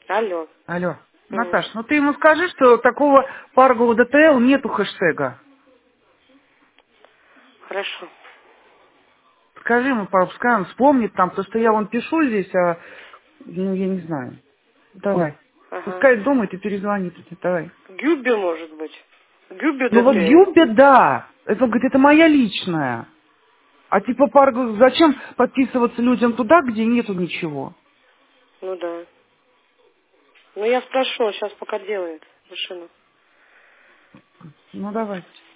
Алло. Алло. Мгм. Наташ, ну ты ему скажи, что такого Парго ДТЛ нету хэштега. Хорошо. Скажи ему, пускай он вспомнит там, потому что я вон пишу здесь, а, ну, я не знаю. Давай. Ага. Пускай думает и перезвонит. Давай. Гюбби, может быть. Гюбби Ну вот ДТЛ. Гюбе, да. Это, он говорит, это моя личная. А типа Парго, зачем подписываться людям туда, где нету ничего? Ну да. Ну я спрошу, он сейчас пока делает машину. Ну давай.